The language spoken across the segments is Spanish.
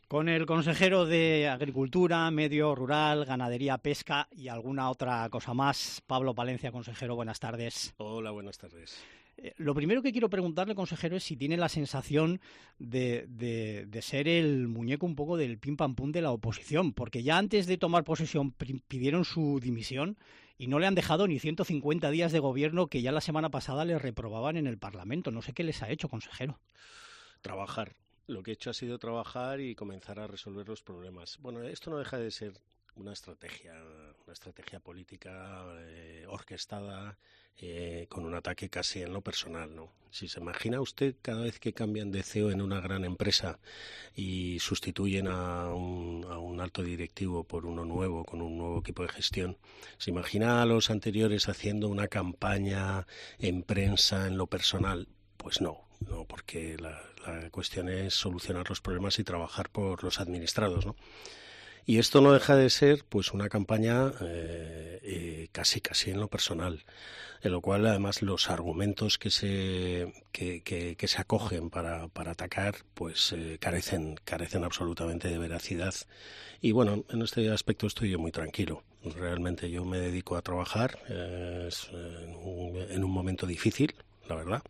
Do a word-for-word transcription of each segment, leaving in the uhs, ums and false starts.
Con el consejero de Agricultura, Medio Rural, Ganadería, Pesca y alguna otra cosa más, Pablo Palencia. Consejero, buenas tardes. Hola, buenas tardes. Eh, lo primero que quiero preguntarle, consejero, es si tiene la sensación de, de, de ser el muñeco un poco del pim pam pum de la oposición, porque ya antes de tomar posesión pidieron su dimisión y no le han dejado ni ciento cincuenta días de gobierno que ya la semana pasada le reprobaban en el Parlamento. No sé qué les ha hecho, consejero. Trabajar. Lo que he hecho ha sido trabajar y comenzar a resolver los problemas. Bueno, esto no deja de ser una estrategia, una estrategia política eh, orquestada eh, con un ataque casi en lo personal, ¿no? Si se imagina usted cada vez que cambian de C E O en una gran empresa y sustituyen a un, a un alto directivo por uno nuevo, con un nuevo equipo de gestión, ¿se imagina a los anteriores haciendo una campaña en prensa en lo personal? Pues no, no, porque la, la cuestión es solucionar los problemas y trabajar por los administrados, ¿no? Y esto no deja de ser, pues, una campaña eh, eh, casi, casi en lo personal, en lo cual, además, los argumentos que se que, que, que se acogen para, para atacar, pues, eh, carecen carecen absolutamente de veracidad. Y bueno, en este aspecto estoy yo muy tranquilo. Realmente yo me dedico a trabajar eh, es, eh, en, un, en un momento difícil, la verdad.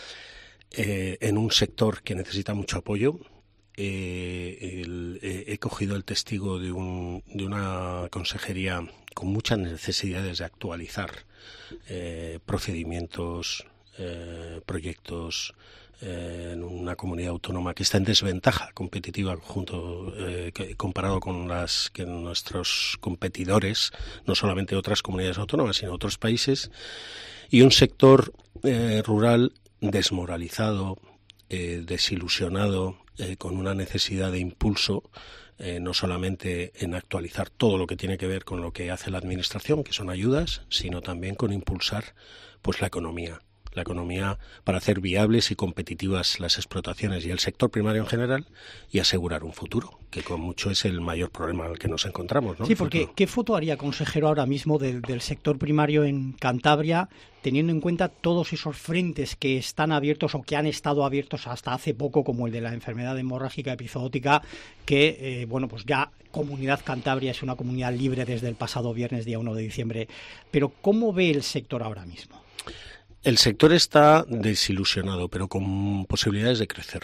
Eh, en un sector que necesita mucho apoyo. Eh, el, eh, he cogido el testigo de, un, de una consejería con muchas necesidades de actualizar eh, procedimientos, eh, proyectos eh, en una comunidad autónoma que está en desventaja competitiva junto eh, que, comparado con las que nuestros competidores, no solamente otras comunidades autónomas, sino otros países, y un sector eh, rural desmoralizado, eh, desilusionado, eh, con una necesidad de impulso, eh, no solamente en actualizar todo lo que tiene que ver con lo que hace la administración, que son ayudas, sino también con impulsar, pues, la economía. La economía para hacer viables y competitivas las explotaciones y el sector primario en general y asegurar un futuro, que con mucho es el mayor problema al que nos encontramos, ¿no? Sí, porque ¿qué foto haría, consejero, ahora mismo del, del sector primario en Cantabria, teniendo en cuenta todos esos frentes que están abiertos o que han estado abiertos hasta hace poco, como el de la enfermedad hemorrágica epizootica, que, eh, bueno, pues ya Comunidad Cantabria es una comunidad libre desde el pasado viernes, día uno de diciembre, pero ¿cómo ve el sector ahora mismo? El sector está desilusionado, pero con posibilidades de crecer.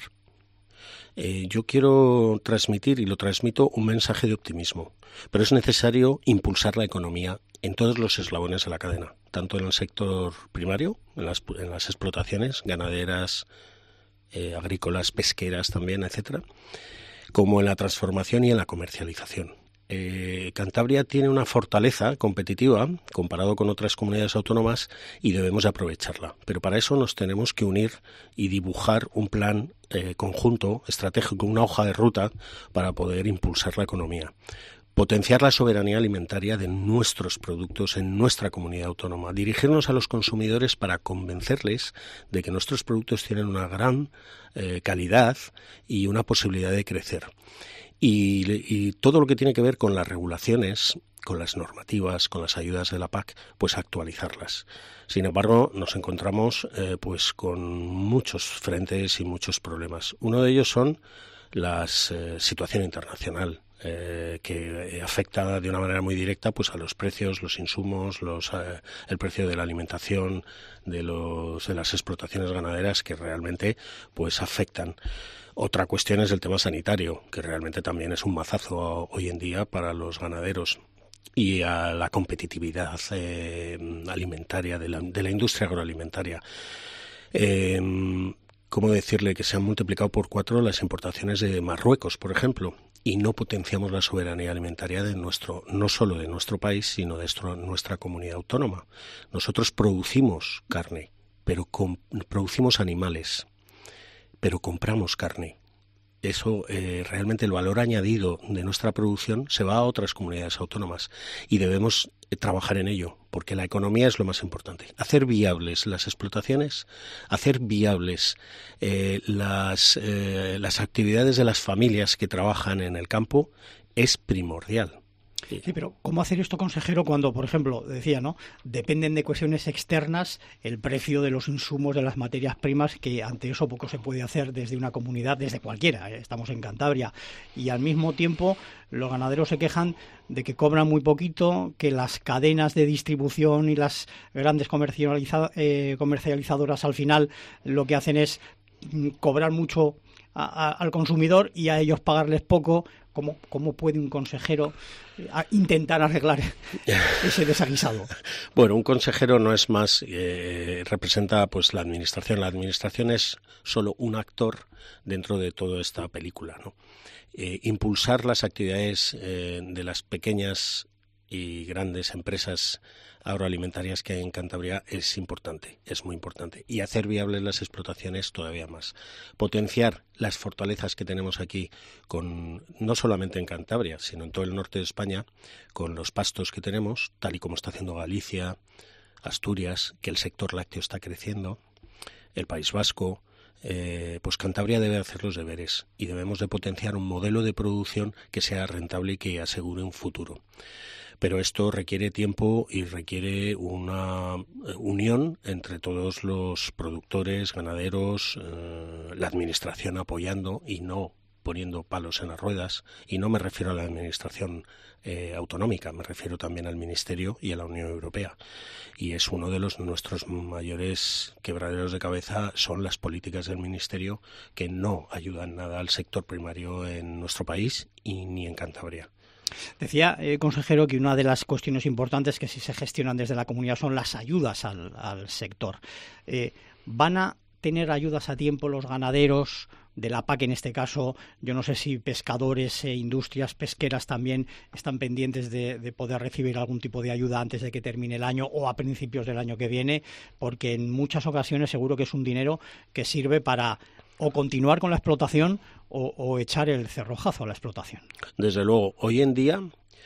Eh, yo quiero transmitir, y lo transmito, un mensaje de optimismo, pero es necesario impulsar la economía en todos los eslabones de la cadena, tanto en el sector primario, en las, en las explotaciones ganaderas, eh, agrícolas, pesqueras también, etcétera, como en la transformación y en la comercialización. Eh, Cantabria tiene una fortaleza competitiva comparado con otras comunidades autónomas y debemos aprovecharla. Pero para eso nos tenemos que unir y dibujar un plan eh, conjunto, estratégico, una hoja de ruta para poder impulsar la economía. Potenciar la soberanía alimentaria de nuestros productos en nuestra comunidad autónoma. Dirigirnos a los consumidores para convencerles de que nuestros productos tienen una gran eh, calidad y una posibilidad de crecer. Y, y todo lo que tiene que ver con las regulaciones, con las normativas, con las ayudas de la P A C, pues actualizarlas. Sin embargo, nos encontramos eh, pues con muchos frentes y muchos problemas. Uno de ellos son la eh, situación internacional, eh, que afecta de una manera muy directa pues a los precios, los insumos, los, eh, el precio de la alimentación, de, los, de las explotaciones ganaderas, que realmente pues afectan. Otra cuestión es el tema sanitario, que realmente también es un mazazo hoy en día para los ganaderos, y a la competitividad eh, alimentaria de la, de la industria agroalimentaria. Eh, ¿Cómo decirle que se han multiplicado por cuatro las importaciones de Marruecos, por ejemplo? Y no potenciamos la soberanía alimentaria de nuestro, no solo de nuestro país, sino de nuestro, nuestra comunidad autónoma. Nosotros producimos carne, pero com, producimos animales, pero compramos carne. Eso, eh, realmente el valor añadido de nuestra producción se va a otras comunidades autónomas y debemos eh, trabajar en ello, porque la economía es lo más importante. Hacer viables las explotaciones, hacer viables eh, las, eh, las actividades de las familias que trabajan en el campo es primordial. Sí, pero ¿cómo hacer esto, consejero, cuando, por ejemplo, decía, ¿no?, dependen de cuestiones externas el precio de los insumos, de las materias primas, que ante eso poco se puede hacer desde una comunidad, desde cualquiera, ¿eh? Estamos en Cantabria, y al mismo tiempo los ganaderos se quejan de que cobran muy poquito, que las cadenas de distribución y las grandes comercializa- eh, comercializadoras al final lo que hacen es mm, cobrar mucho a, a, al consumidor y a ellos pagarles poco. ¿Cómo, cómo puede un consejero intentar arreglar ese desaguisado? Bueno, un consejero no es más, eh, representa pues la administración. La administración es solo un actor dentro de toda esta película, ¿no? Eh, impulsar las actividades eh, de las pequeñas y grandes empresas agroalimentarias que hay en Cantabria es importante, es muy importante. Y hacer viables las explotaciones todavía más. Potenciar las fortalezas que tenemos aquí, con no solamente en Cantabria, sino en todo el norte de España, con los pastos que tenemos, tal y como está haciendo Galicia, Asturias, que el sector lácteo está creciendo, el País Vasco. Eh, pues Cantabria debe hacer los deberes y debemos de potenciar un modelo de producción que sea rentable y que asegure un futuro. Pero esto requiere tiempo y requiere una unión entre todos los productores, ganaderos, eh, la administración apoyando y no poniendo palos en las ruedas. Y no me refiero a la administración eh, autonómica, me refiero también al Ministerio y a la Unión Europea. Y es uno de los nuestros mayores quebraderos de cabeza, son las políticas del Ministerio, que no ayudan nada al sector primario en nuestro país y ni en Cantabria. Decía, eh, consejero, que una de las cuestiones importantes que sí se gestionan desde la comunidad son las ayudas al, al sector. Eh, ¿Van a tener ayudas a tiempo los ganaderos de la P A C en este caso? Yo no sé si pescadores e industrias pesqueras también están pendientes de, de poder recibir algún tipo de ayuda antes de que termine el año o a principios del año que viene, porque en muchas ocasiones seguro que es un dinero que sirve para o continuar con la explotación o, o echar el cerrojazo a la explotación. Desde luego, hoy en día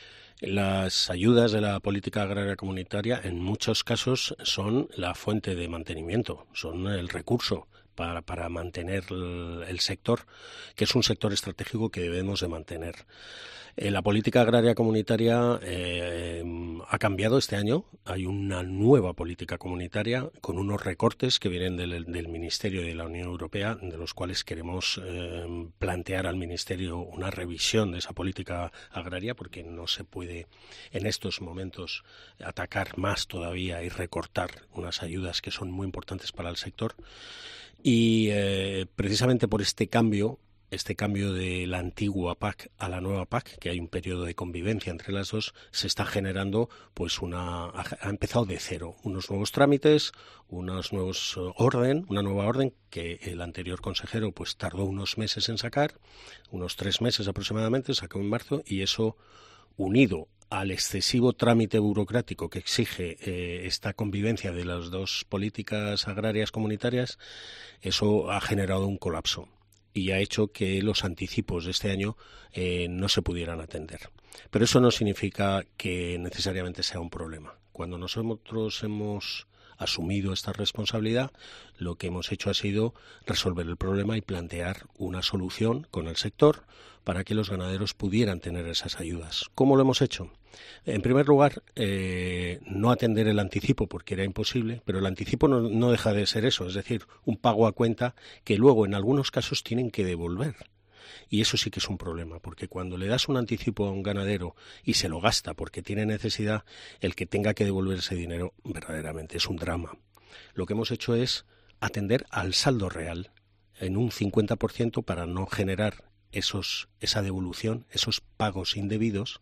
las ayudas de la política agraria comunitaria en muchos casos son la fuente de mantenimiento, son el recurso para, para mantener el, el sector, que es un sector estratégico que debemos de mantener. Eh, la política agraria comunitaria eh, ha cambiado este año. Hay una nueva política comunitaria con unos recortes que vienen del, del Ministerio y de la Unión Europea, de los cuales queremos eh, plantear al Ministerio una revisión de esa política agraria, porque no se puede en estos momentos atacar más todavía y recortar unas ayudas que son muy importantes para el sector. Y eh, precisamente por este cambio, este cambio de la antigua P A C a la nueva P A C, que hay un periodo de convivencia entre las dos, se está generando, pues una, ha empezado de cero, unos nuevos trámites, unos nuevos orden, una nueva orden que el anterior consejero pues tardó unos meses en sacar, unos tres meses aproximadamente, sacó en marzo, y eso, unido al excesivo trámite burocrático que exige eh, esta convivencia de las dos políticas agrarias comunitarias, eso ha generado un colapso y ha hecho que los anticipos de este año eh, no se pudieran atender. Pero eso no significa que necesariamente sea un problema. Cuando nosotros hemos asumido esta responsabilidad, lo que hemos hecho ha sido resolver el problema y plantear una solución con el sector para que los ganaderos pudieran tener esas ayudas. ¿Cómo lo hemos hecho? En primer lugar, eh, no atender el anticipo porque era imposible, pero el anticipo no, no deja de ser eso, es decir, un pago a cuenta que luego en algunos casos tienen que devolver. Y eso sí que es un problema, porque cuando le das un anticipo a un ganadero y se lo gasta porque tiene necesidad, el que tenga que devolver ese dinero verdaderamente es un drama. Lo que hemos hecho es atender al saldo real en un cincuenta por ciento para no generar esos, esa devolución, esos pagos indebidos.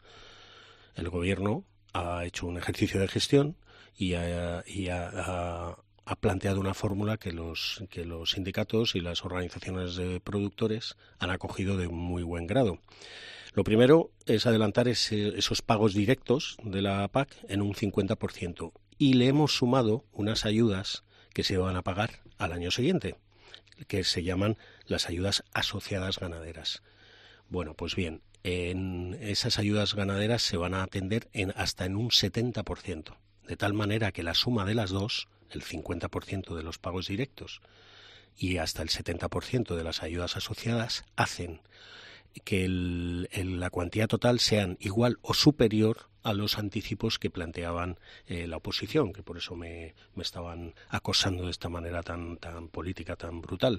El Gobierno ha hecho un ejercicio de gestión y ha, y ha, ha, ha planteado una fórmula que los, que los sindicatos y las organizaciones de productores han acogido de muy buen grado. Lo primero es adelantar ese, esos pagos directos de la P A C en un cincuenta por ciento y le hemos sumado unas ayudas que se van a pagar al año siguiente, que se llaman las ayudas asociadas ganaderas. Bueno, pues bien, en esas ayudas ganaderas se van a atender en, hasta en un setenta por ciento, de tal manera que la suma de las dos, el cincuenta por ciento de los pagos directos y hasta el setenta por ciento de las ayudas asociadas, hacen que el, el, el, la cuantía total sean igual o superior a los anticipos que planteaban eh, la oposición, que por eso me, me estaban acosando de esta manera tan, tan política, tan brutal.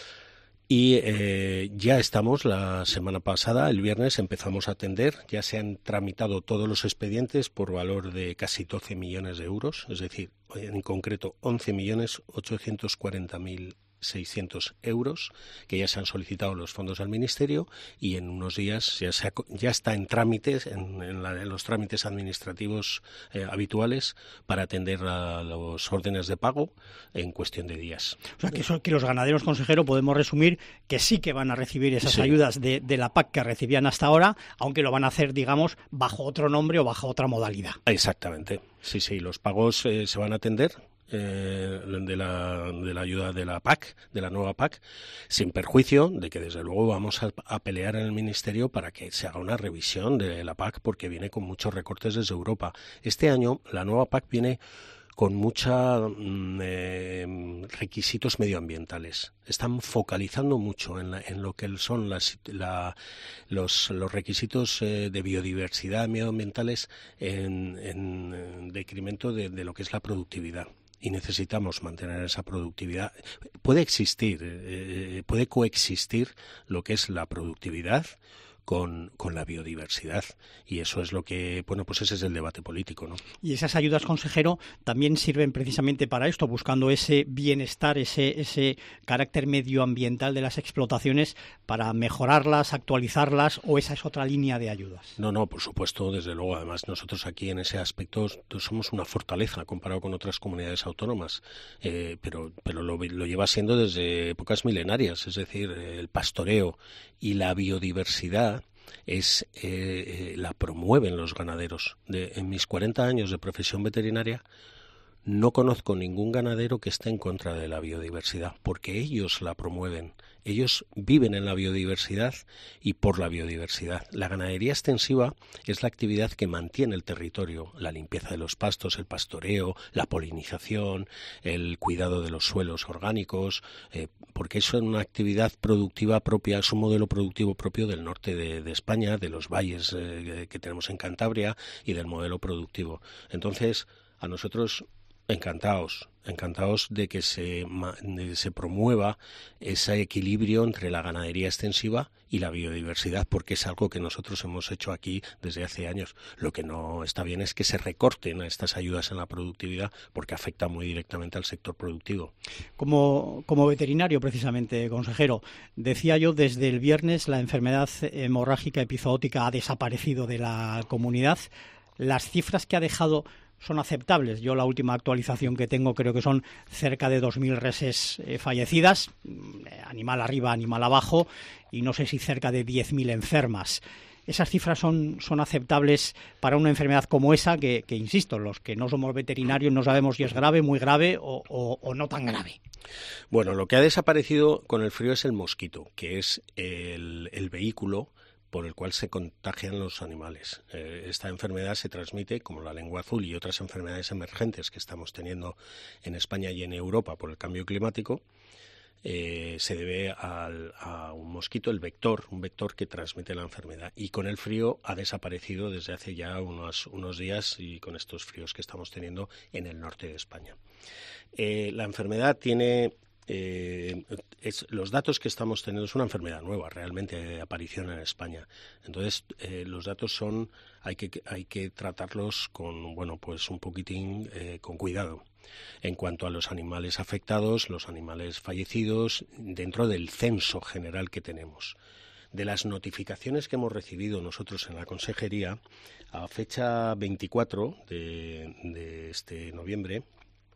Y eh, ya estamos, la semana pasada, el viernes, empezamos a atender, ya se han tramitado todos los expedientes por valor de casi doce millones de euros, es decir, en concreto once millones ochocientos cuarenta mil seiscientos euros que ya se han solicitado los fondos al Ministerio, y en unos días ya, se ha, ya está en trámites, en, en, la, en los trámites administrativos eh, habituales para atender a los órdenes de pago en cuestión de días. O sea, que, eso, que los ganaderos, consejero, podemos resumir que sí que van a recibir esas sí. ayudas de, de la P A C que recibían hasta ahora, aunque lo van a hacer, digamos, bajo otro nombre o bajo otra modalidad. Exactamente. Sí, sí, los pagos eh, se van a atender Eh, de, la, de la ayuda de la P A C, de la nueva P A C, sin perjuicio de que desde luego vamos a, a pelear en el Ministerio para que se haga una revisión de la P A C, porque viene con muchos recortes desde Europa. Este año la nueva P A C viene con muchos eh, requisitos medioambientales. Están focalizando mucho en, la, en lo que son las, la, los, los requisitos eh, de biodiversidad medioambientales en, en, en detrimento de, de lo que es la productividad. Y necesitamos mantener esa productividad. Puede existir, eh, puede coexistir lo que es la productividad con, con la biodiversidad, y eso es lo que, bueno, pues ese es el debate político, ¿no? Y esas ayudas, consejero, también sirven precisamente para esto, buscando ese bienestar, ese, ese carácter medioambiental de las explotaciones, para mejorarlas, actualizarlas, o esa es otra línea de ayudas. No, no, por supuesto, desde luego. Además, nosotros aquí en ese aspecto somos una fortaleza comparado con otras comunidades autónomas, eh, pero, pero lo, lo lleva siendo desde épocas milenarias, es decir, el pastoreo y la biodiversidad es eh, la promueven los ganaderos. De, en mis cuarenta años de profesión veterinaria no conozco ningún ganadero que esté en contra de la biodiversidad, porque ellos la promueven. Ellos viven en la biodiversidad y por la biodiversidad. La ganadería extensiva es la actividad que mantiene el territorio, la limpieza de los pastos, el pastoreo, la polinización, el cuidado de los suelos orgánicos, eh, porque eso es una actividad productiva propia, es un modelo productivo propio del norte de, de España, de los valles eh, que tenemos en Cantabria y del modelo productivo. Entonces, a nosotros encantados, encantados de que se, de que se promueva ese equilibrio entre la ganadería extensiva y la biodiversidad, porque es algo que nosotros hemos hecho aquí desde hace años. Lo que no está bien es que se recorten estas ayudas en la productividad, porque afecta muy directamente al sector productivo. Como, como veterinario, precisamente, consejero, decía yo, desde el viernes la enfermedad hemorrágica epizootica ha desaparecido de la comunidad. Las cifras que ha dejado son aceptables. Yo la última actualización que tengo creo que son cerca de dos mil reses eh, fallecidas, animal arriba, animal abajo, y no sé si cerca de diez mil enfermas. ¿Esas cifras son, son aceptables para una enfermedad como esa que, que, insisto, los que no somos veterinarios no sabemos si es grave, muy grave o, o, o no tan grave? Bueno, lo que ha desaparecido con el frío es el mosquito, que es el, el vehículo por el cual se contagian los animales. Eh, esta enfermedad se transmite, como la lengua azul y otras enfermedades emergentes que estamos teniendo en España y en Europa por el cambio climático, eh, se debe al, a un mosquito, el vector, un vector que transmite la enfermedad. Y con el frío ha desaparecido desde hace ya unos, unos días, y con estos fríos que estamos teniendo en el norte de España. Eh, la enfermedad tiene... Eh, es, los datos que estamos teniendo es una enfermedad nueva, realmente de aparición en España. Entonces, eh, los datos son, hay que, hay que tratarlos con, bueno, pues un poquitín eh, con cuidado. En cuanto a los animales afectados, los animales fallecidos, dentro del censo general que tenemos. De las notificaciones que hemos recibido nosotros en la consejería, a fecha veinticuatro de, de este noviembre,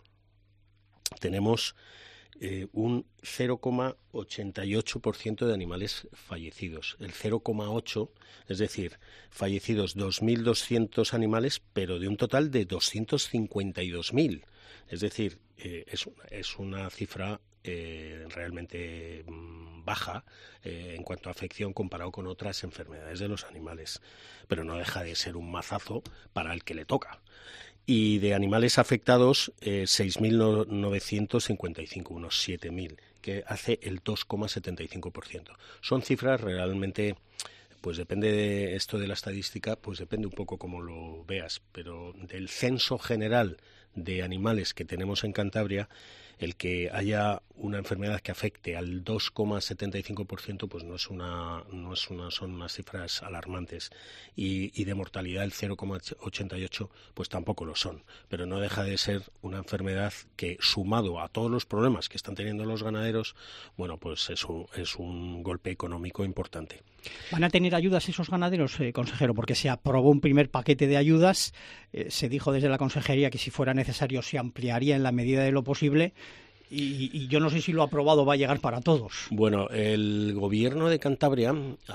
tenemos Eh, un cero coma ochenta y ocho por ciento de animales fallecidos. El cero coma ocho, es decir, fallecidos dos mil doscientos animales, pero de un total de doscientos cincuenta y dos mil. Es decir, eh, es, es una cifra eh, realmente mm, baja eh, en cuanto a afección comparado con otras enfermedades de los animales, pero no deja de ser un mazazo para el que le toca. Y de animales afectados, eh, seis mil novecientos cincuenta y cinco, unos siete mil, que hace el dos coma setenta y cinco por ciento. Son cifras realmente Pues depende de esto de la estadística, pues depende un poco cómo lo veas, pero del censo general de animales que tenemos en Cantabria, el que haya una enfermedad que afecte al dos coma setenta y cinco por ciento, pues no es una, no es una, son unas cifras alarmantes, y, y de mortalidad el cero coma ochenta y ocho, pues tampoco lo son, pero no deja de ser una enfermedad que, sumado a todos los problemas que están teniendo los ganaderos, bueno, pues es un, es un golpe económico importante. ¿Van a tener ayudas esos ganaderos, eh, consejero? Porque se aprobó un primer paquete de ayudas, eh, se dijo desde la consejería que si fuera necesario se ampliaría en la medida de lo posible, y, y yo no sé si lo aprobado va a llegar para todos. Bueno, el gobierno de Cantabria,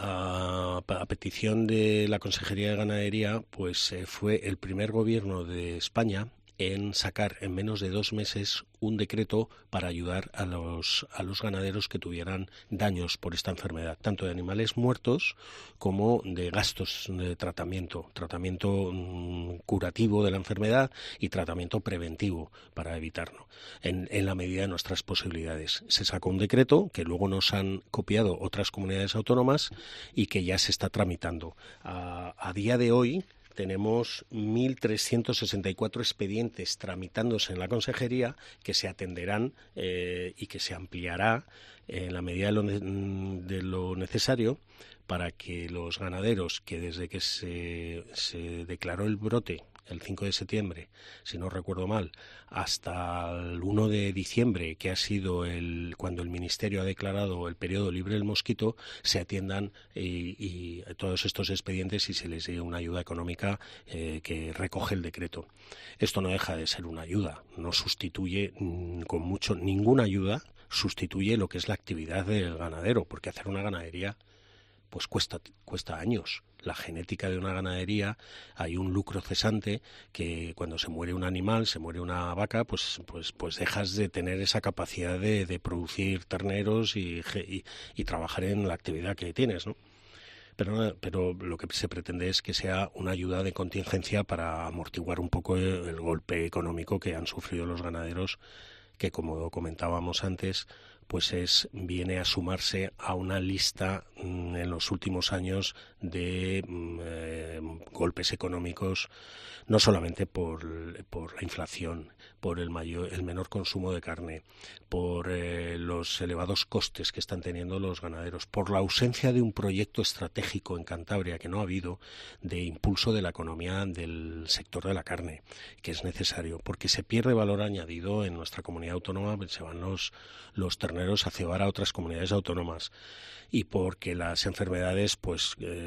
a, a petición de la Consejería de Ganadería, pues eh, fue el primer gobierno de España en sacar en menos de dos meses un decreto para ayudar a los, a los ganaderos que tuvieran daños por esta enfermedad, tanto de animales muertos como de gastos de tratamiento, tratamiento mmm, curativo de la enfermedad y tratamiento preventivo para evitarlo, en, en la medida de nuestras posibilidades. Se sacó un decreto que luego nos han copiado otras comunidades autónomas y que ya se está tramitando. A, a día de hoy tenemos mil trescientos sesenta y cuatro expedientes tramitándose en la consejería que se atenderán eh, y que se ampliará en la medida de lo, de lo necesario para que los ganaderos que desde que se, se declaró el brote el cinco de septiembre, si no recuerdo mal, hasta el uno de diciembre, que ha sido el cuando el Ministerio ha declarado el periodo libre del mosquito, se atiendan y, y todos estos expedientes y se les dé una ayuda económica eh, que recoge el decreto. Esto no deja de ser una ayuda, no sustituye mmm, con mucho, ninguna ayuda sustituye lo que es la actividad del ganadero, porque hacer una ganadería pues cuesta, cuesta años. La genética de una ganadería, hay un lucro cesante que cuando se muere un animal, se muere una vaca, pues pues pues dejas de tener esa capacidad de, de producir terneros y, y, y trabajar en la actividad que tienes, ¿no? Pero, pero lo que se pretende es que sea una ayuda de contingencia para amortiguar un poco el, el golpe económico que han sufrido los ganaderos, que como comentábamos antes, pues es viene a sumarse a una lista mmm, en los últimos años de mmm, eh, golpes económicos, no solamente por, por la inflación, por el mayor, el menor consumo de carne, por eh, los elevados costes que están teniendo los ganaderos, por la ausencia de un proyecto estratégico en Cantabria que no ha habido de impulso de la economía del sector de la carne, que es necesario, porque se pierde valor añadido en nuestra comunidad autónoma, se van los, los terneros a cebar a otras comunidades autónomas, y porque las enfermedades pues eh,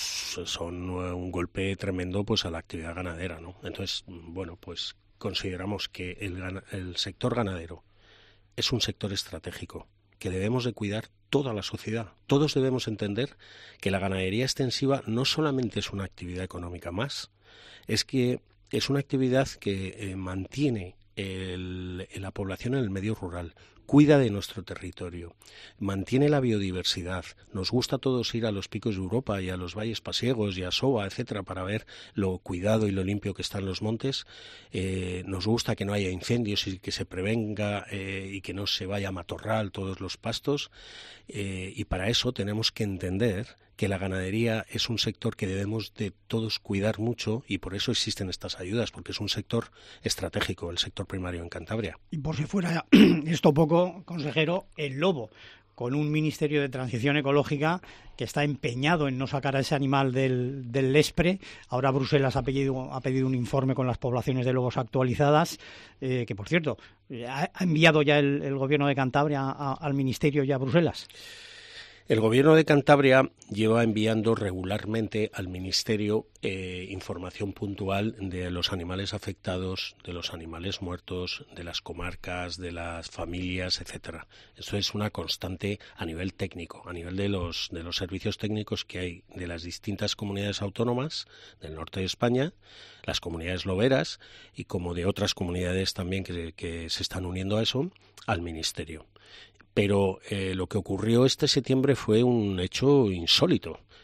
son un golpe tremendo pues a la actividad ganadera, ¿no? Entonces, bueno, pues consideramos que el, el sector ganadero es un sector estratégico que debemos de cuidar toda la sociedad. Todos debemos entender que la ganadería extensiva no solamente es una actividad económica más, es que es una actividad que eh, mantiene el, la población en el medio rural, cuida de nuestro territorio, mantiene la biodiversidad. Nos gusta a todos ir a los picos de Europa y a los valles pasiegos y a Soba, etcétera, para ver lo cuidado y lo limpio que están los montes. Eh, nos gusta que no haya incendios y que se prevenga eh, y que no se vaya a matorral todos los pastos. Eh, y para eso tenemos que entender que la ganadería es un sector que debemos de todos cuidar mucho, y por eso existen estas ayudas, porque es un sector estratégico, el sector primario en Cantabria. Y por si fuera esto poco, consejero, el lobo, con un Ministerio de Transición Ecológica que está empeñado en no sacar a ese animal del, del Lespre. Ahora Bruselas ha pedido, ha pedido un informe con las poblaciones de lobos actualizadas, eh, que por cierto, ¿ha, ha enviado ya el, el gobierno de Cantabria a, al Ministerio y a Bruselas? El Gobierno de Cantabria lleva enviando regularmente al Ministerio eh, información puntual de los animales afectados, de los animales muertos, de las comarcas, de las familias, etcétera. Eso es una constante a nivel técnico, a nivel de los, de los servicios técnicos que hay de las distintas comunidades autónomas del norte de España, las comunidades loberas y como de otras comunidades también que, que se están uniendo a eso, al Ministerio. Pero eh, lo que ocurrió este septiembre fue un hecho insólito.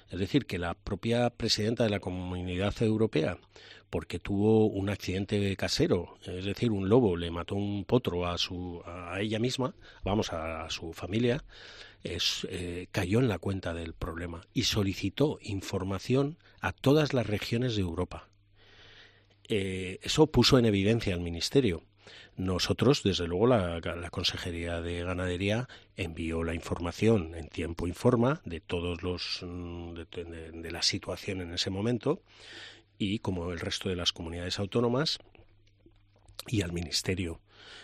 Es decir, que la propia presidenta de la Comunidad Europea, porque tuvo un accidente casero, es decir, un lobo le mató un potro a su a ella misma, vamos, a, a su familia, es, eh, cayó en la cuenta del problema y solicitó información a todas las regiones de Europa. Eh, eso puso en evidencia al Ministerio. Nosotros, desde luego, la, la Consejería de Ganadería envió la información en tiempo y forma de todos los de, de, de la situación en ese momento, y como el resto de las comunidades autónomas, y al Ministerio.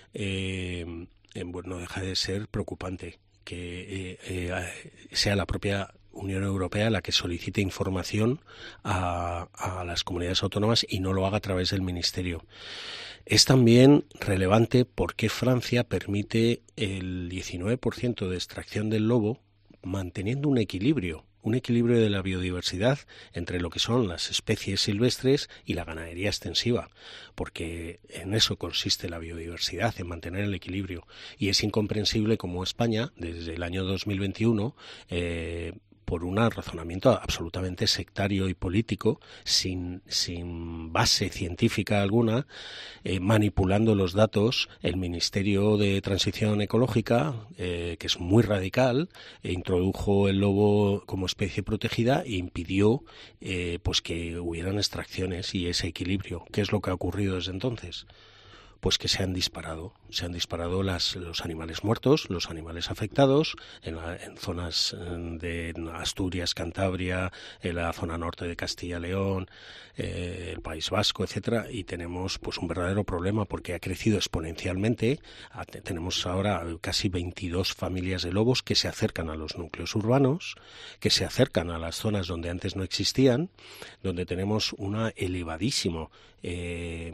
Eh, eh, bueno, no deja de ser preocupante que eh, eh, sea la propia Unión Europea la que solicite información a, a las comunidades autónomas y no lo haga a través del Ministerio. Es también relevante porque Francia permite el diecinueve por ciento de extracción del lobo manteniendo un equilibrio, un equilibrio de la biodiversidad entre lo que son las especies silvestres y la ganadería extensiva, porque en eso consiste la biodiversidad, en mantener el equilibrio. Y es incomprensible cómo España, desde el año dos mil veintiuno, eh, por un razonamiento absolutamente sectario y político, sin, sin base científica alguna, eh, manipulando los datos, el Ministerio de Transición Ecológica, eh, que es muy radical, eh, introdujo el lobo como especie protegida e impidió eh, pues que hubieran extracciones y ese equilibrio. ¿Qué es lo que ha ocurrido desde entonces? Pues que se han disparado, se han disparado las, los animales muertos, los animales afectados en, la, en zonas de Asturias, Cantabria, en la zona norte de Castilla-León, eh, el País Vasco, etcétera, y tenemos pues un verdadero problema porque ha crecido exponencialmente. Tenemos ahora casi veintidós familias de lobos que se acercan a los núcleos urbanos, que se acercan a las zonas donde antes no existían, donde tenemos una elevadísimo eh,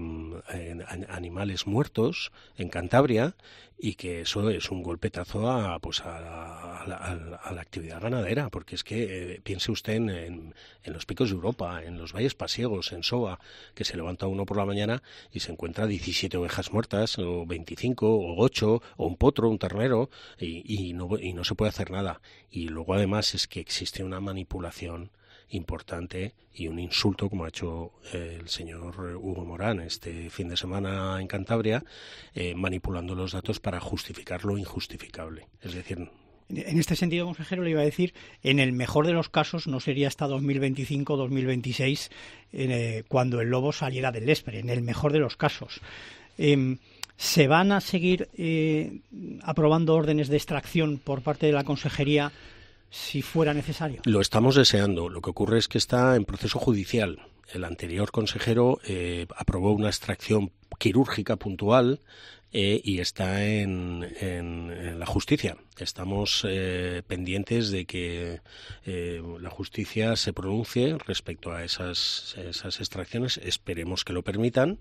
animales muertos en Cantabria, y que eso es un golpetazo a, pues a, la, a, la, a la actividad ganadera, porque es que eh, piense usted en, en, en los picos de Europa, en los valles pasiegos, en Soba, que se levanta uno por la mañana y se encuentra diecisiete ovejas muertas, o veinticinco, o ocho, o un potro, un ternero, y, y, no, y no se puede hacer nada. Y luego además es que existe una manipulación importante y un insulto, como ha hecho eh, el señor Hugo Morán este fin de semana en Cantabria, eh, manipulando los datos para justificar lo injustificable. Es decir, en este sentido, consejero, le iba a decir, en el mejor de los casos no sería hasta dos mil veinticinco, dos mil veintiséis eh, cuando el lobo saliera del Lespre, en el mejor de los casos. Eh, ¿Se van a seguir eh, aprobando órdenes de extracción por parte de la Consejería si fuera necesario? Lo estamos deseando. Lo que ocurre es que está en proceso judicial. El anterior consejero eh, aprobó una extracción quirúrgica puntual eh, y está en, en, en la justicia. Estamos eh, pendientes de que eh, la justicia se pronuncie respecto a esas, esas extracciones. Esperemos que lo permitan.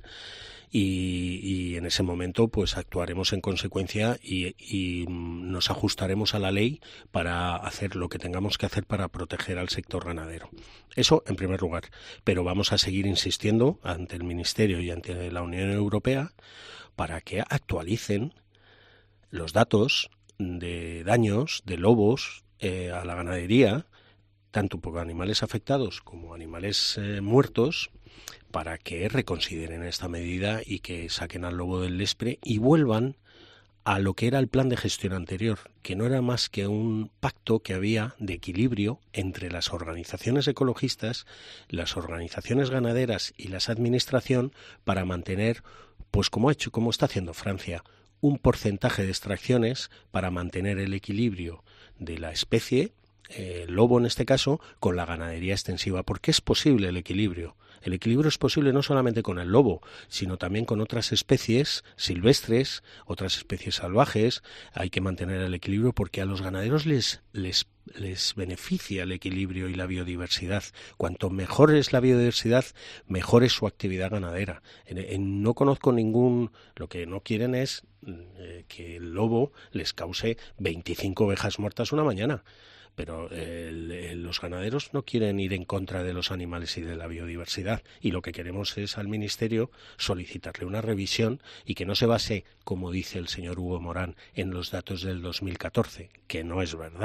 Y, y en ese momento pues actuaremos en consecuencia y, y nos ajustaremos a la ley para hacer lo que tengamos que hacer para proteger al sector ganadero. Eso en primer lugar, pero vamos a seguir insistiendo ante el Ministerio y ante la Unión Europea para que actualicen los datos de daños de lobos eh, a la ganadería, tanto por animales afectados como animales eh, muertos, para que reconsideren esta medida y que saquen al lobo del Lespre y vuelvan a lo que era el plan de gestión anterior, que no era más que un pacto que había de equilibrio entre las organizaciones ecologistas, las organizaciones ganaderas y las administración para mantener, pues como ha hecho, como está haciendo Francia, un porcentaje de extracciones para mantener el equilibrio de la especie, el eh, lobo en este caso, con la ganadería extensiva, porque es posible el equilibrio. El equilibrio es posible no solamente con el lobo, sino también con otras especies silvestres, otras especies salvajes. Hay que mantener el equilibrio porque a los ganaderos les, les, les beneficia el equilibrio y la biodiversidad. Cuanto mejor es la biodiversidad, mejor es su actividad ganadera. En, en, no conozco ningún... Lo que no quieren es eh, que el lobo les cause veinticinco ovejas muertas una mañana. Pero eh, los ganaderos no quieren ir en contra de los animales y de la biodiversidad, y lo que queremos es al Ministerio solicitarle una revisión y que no se base, como dice el señor Hugo Morán, en los datos del dos mil catorce, que no es verdad.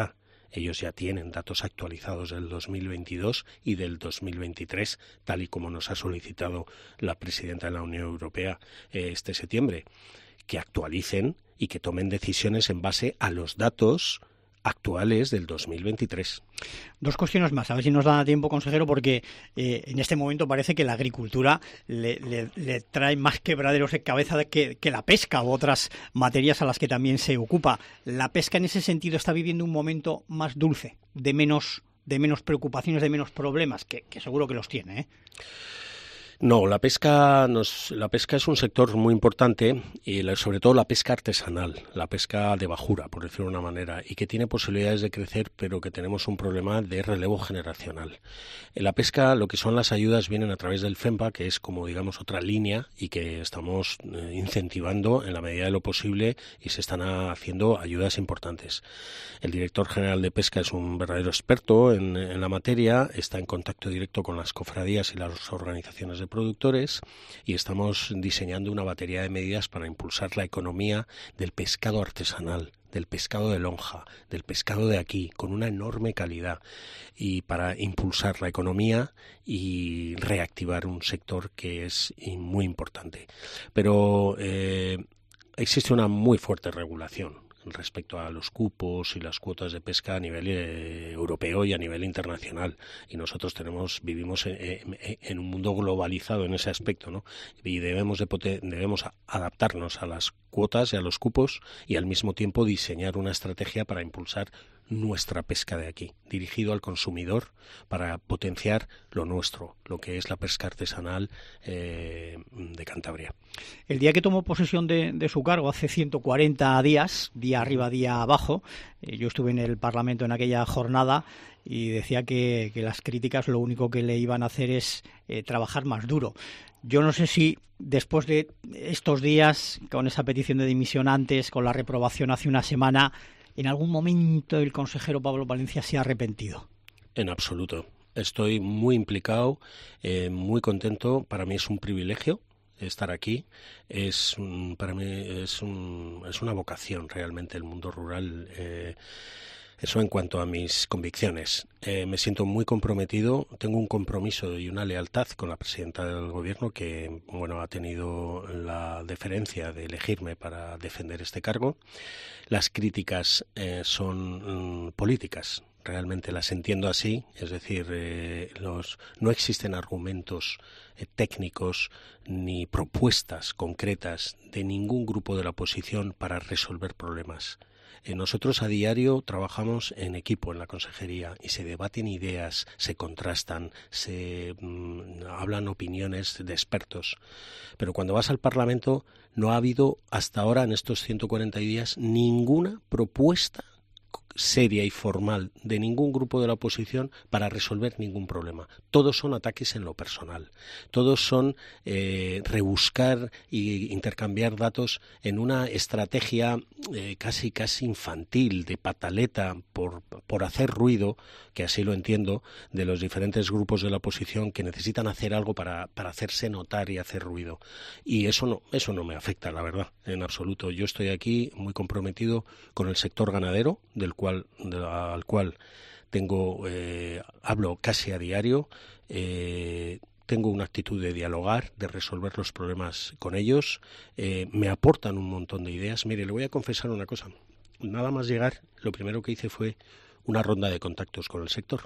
Ellos ya tienen datos actualizados del dos mil veintidós y del dos mil veintitrés, tal y como nos ha solicitado la presidenta de la Unión Europea eh, este septiembre, que actualicen y que tomen decisiones en base a los datos actuales del dos mil veintitrés. Dos cuestiones más, a ver si nos da tiempo, consejero, porque eh, en este momento parece que la agricultura le, le, le trae más quebraderos de cabeza que, que la pesca u otras materias a las que también se ocupa. La pesca en ese sentido está viviendo un momento más dulce, de menos, de menos preocupaciones, de menos problemas, que, que seguro que los tiene, ¿eh? No, la pesca nos, la pesca es un sector muy importante y la, sobre todo la pesca artesanal, la pesca de bajura, por decirlo de una manera, y que tiene posibilidades de crecer, pero que tenemos un problema de relevo generacional. En la pesca, lo que son las ayudas vienen a través del FEMPA, que es como digamos otra línea y que estamos eh, incentivando en la medida de lo posible y se están haciendo ayudas importantes. El director general de pesca es un verdadero experto en, en la materia, está en contacto directo con las cofradías y las organizaciones de productores y estamos diseñando una batería de medidas para impulsar la economía del pescado artesanal, del pescado de lonja, del pescado de aquí, con una enorme calidad, y para impulsar la economía y reactivar un sector que es muy importante. Pero eh, existe una muy fuerte regulación respecto a los cupos y las cuotas de pesca a nivel eh, europeo y a nivel internacional, y nosotros tenemos vivimos en, en, en un mundo globalizado en ese aspecto, ¿no? Y debemos de poten- debemos adaptarnos a las cuotas y a los cupos y al mismo tiempo diseñar una estrategia para impulsar nuestra pesca de aquí, dirigido al consumidor para potenciar lo nuestro, lo que es la pesca artesanal eh, de Cantabria. El día que tomó posesión de, de su cargo, hace ciento cuarenta días, día arriba, día abajo, eh, yo estuve en el Parlamento en aquella jornada y decía que, que las críticas lo único que le iban a hacer es eh, trabajar más duro. Yo no sé si después de estos días, con esa petición de dimisión antes, con la reprobación hace una semana, ¿en algún momento el consejero Pablo Valencia se ha arrepentido? En absoluto. Estoy muy implicado, eh, muy contento. Para mí es un privilegio estar aquí. Es un, para mí es, un, es una vocación realmente el mundo rural. Eh, Eso en cuanto a mis convicciones. Eh, me siento muy comprometido, tengo un compromiso y una lealtad con la presidenta del Gobierno que, bueno, ha tenido la deferencia de elegirme para defender este cargo. Las críticas eh, son mm, políticas, realmente las entiendo así, es decir, eh, los, no existen argumentos eh, técnicos ni propuestas concretas de ningún grupo de la oposición para resolver problemas. Nosotros a diario trabajamos en equipo en la consejería y se debaten ideas, se contrastan, se mmm, hablan opiniones de expertos. Pero cuando vas al Parlamento no ha habido hasta ahora en estos ciento cuarenta días ninguna propuesta seria y formal de ningún grupo de la oposición para resolver ningún problema. Todos son ataques en lo personal. Todos son eh, rebuscar e intercambiar datos en una estrategia eh, casi casi infantil, de pataleta, por, por hacer ruido, que así lo entiendo, de los diferentes grupos de la oposición que necesitan hacer algo para, para hacerse notar y hacer ruido. Y eso no, eso no me afecta, la verdad, en absoluto. Yo estoy aquí muy comprometido con el sector ganadero, del cual De la, al cual tengo eh, hablo casi a diario, eh, tengo una actitud de dialogar, de resolver los problemas con ellos, eh, me aportan un montón de ideas. Mire, le voy a confesar una cosa, nada más llegar, lo primero que hice fue una ronda de contactos con el sector.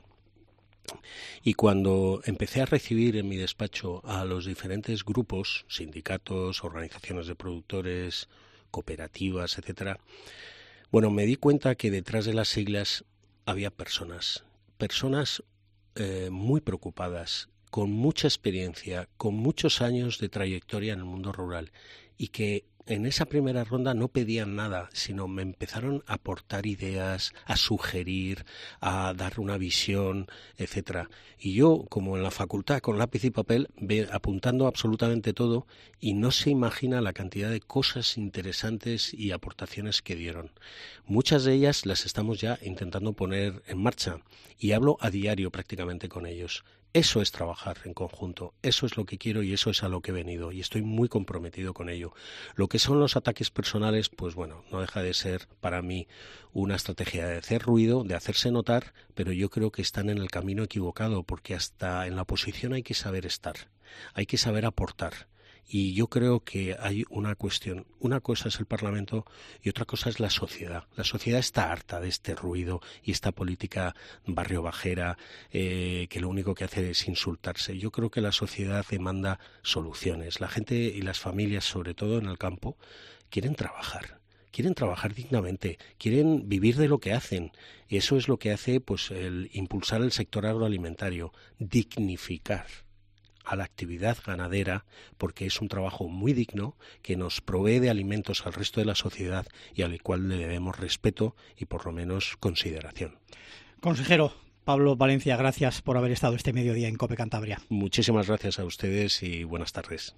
Y cuando empecé a recibir en mi despacho a los diferentes grupos, sindicatos, organizaciones de productores, cooperativas, etcétera, bueno, me di cuenta que detrás de las siglas había personas, personas eh, muy preocupadas, con mucha experiencia, con muchos años de trayectoria en el mundo rural y que en esa primera ronda no pedían nada, sino me empezaron a aportar ideas, a sugerir, a dar una visión, etcétera. Y yo, como en la facultad, con lápiz y papel, ve, apuntando absolutamente todo, y no se imagina la cantidad de cosas interesantes y aportaciones que dieron. Muchas de ellas las estamos ya intentando poner en marcha, y hablo a diario prácticamente con ellos. Eso es trabajar en conjunto, eso es lo que quiero y eso es a lo que he venido y estoy muy comprometido con ello. Lo que son los ataques personales, pues bueno, no deja de ser para mí una estrategia de hacer ruido, de hacerse notar, pero yo creo que están en el camino equivocado porque hasta en la oposición hay que saber estar, hay que saber aportar. Y yo creo que hay una cuestión. Una cosa es el Parlamento y otra cosa es la sociedad. La sociedad está harta de este ruido y esta política barrio bajera eh, que lo único que hace es insultarse. Yo creo que la sociedad demanda soluciones. La gente y las familias, sobre todo en el campo, quieren trabajar. Quieren trabajar dignamente, quieren vivir de lo que hacen. Y eso es lo que hace pues el impulsar el sector agroalimentario, dignificar a la actividad ganadera, porque es un trabajo muy digno que nos provee de alimentos al resto de la sociedad y al cual le debemos respeto y por lo menos consideración. Consejero Pablo Valencia, gracias por haber estado este mediodía en COPE Cantabria. Muchísimas gracias a ustedes y buenas tardes.